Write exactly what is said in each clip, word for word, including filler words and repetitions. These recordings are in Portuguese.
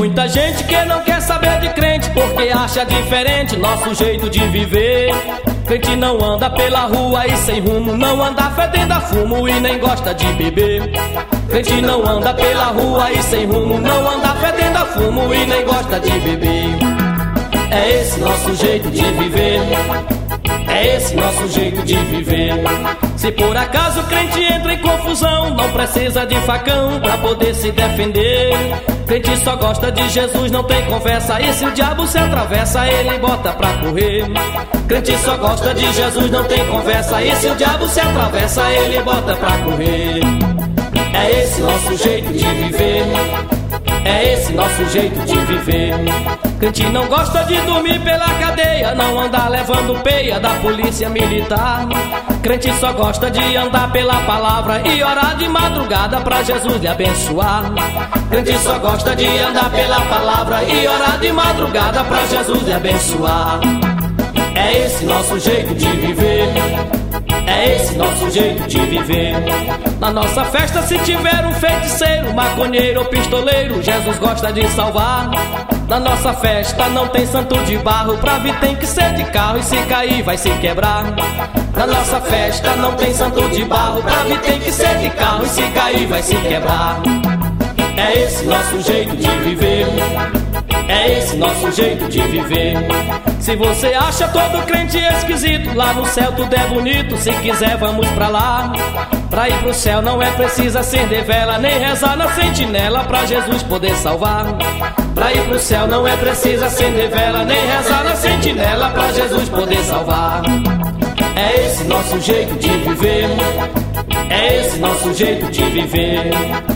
muita gente que não quer saber de crente, porque acha diferente nosso jeito de viver. Crente não anda pela rua e sem rumo, não anda fedendo a fumo e nem gosta de beber. Crente não anda pela rua e sem rumo, não anda fedendo a fumo e nem gosta de beber. É esse nosso jeito de viver, é esse nosso jeito de viver. Se por acaso o crente entra em confusão, não precisa de facão pra poder se defender. Crente só gosta de Jesus, não tem conversa, e se o diabo se atravessa, ele bota pra correr. Crente só gosta de Jesus, não tem conversa, e se o diabo se atravessa, ele bota pra correr. É esse nosso jeito de viver, é esse nosso jeito de viver. Crente não gosta de dormir pela cadeia, não anda levando peia da polícia militar. Crente só gosta de andar pela palavra e orar de madrugada pra Jesus lhe abençoar. Crente só gosta de andar pela palavra e orar de madrugada pra Jesus lhe abençoar. É esse nosso jeito de viver, é esse nosso jeito de viver. Na nossa festa, se tiver um feiticeiro, maconheiro ou pistoleiro, Jesus gosta de salvar. Na nossa festa não tem santo de barro, pra vir tem que ser de carro e se cair vai se quebrar. Na nossa festa não tem santo de barro, pra vir tem que ser de carro e se cair vai se quebrar. É esse nosso jeito de viver, é esse nosso jeito de viver. Se você acha todo crente esquisito, lá no céu tudo é bonito, se quiser vamos pra lá. Pra ir pro céu não é preciso acender vela, nem rezar na sentinela pra Jesus poder salvar. Pra ir pro céu não é preciso acender vela, nem rezar na sentinela pra Jesus poder salvar. É esse nosso jeito de viver, é esse nosso jeito de viver.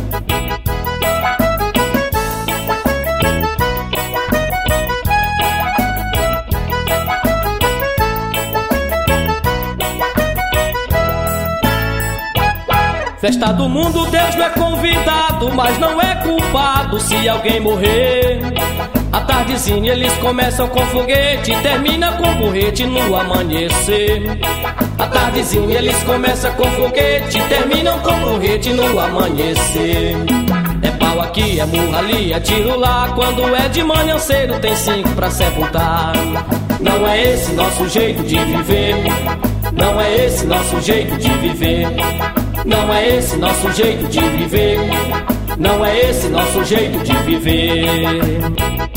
Festa do mundo, Deus não é convidado, mas não é culpado se alguém morrer. À tardezinha eles começam com foguete, termina com porrete no amanhecer. À tardezinha eles começam com foguete, terminam com porrete no amanhecer. É pau aqui, é murro ali, é tiro lá, quando é de manhã cedo tem cinco pra sepultar. Não é esse nosso jeito de viver, não é esse nosso jeito de viver. Não é esse nosso jeito de viver, não é esse nosso jeito de viver.